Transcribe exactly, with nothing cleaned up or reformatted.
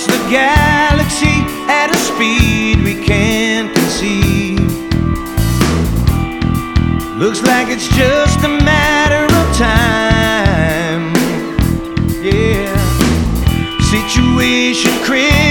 across the galaxy at a speed we can't conceive. Looks like it's just a matter of time. Yeah. Situation critical.